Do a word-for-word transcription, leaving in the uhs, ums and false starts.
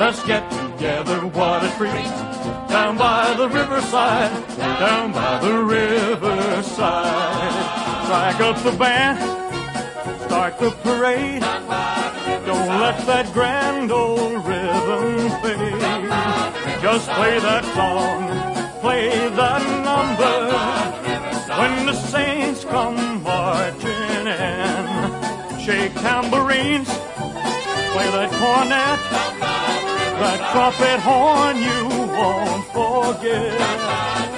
Let's get together, what a treat. Down by the riverside, down by the riverside. Strike up the band, start the parade. Don't let that grand old rhythm fade. Just play that song, play that number. When the saints come marching in, shake tambourines, play that cornet, that trumpet horn you won't forget.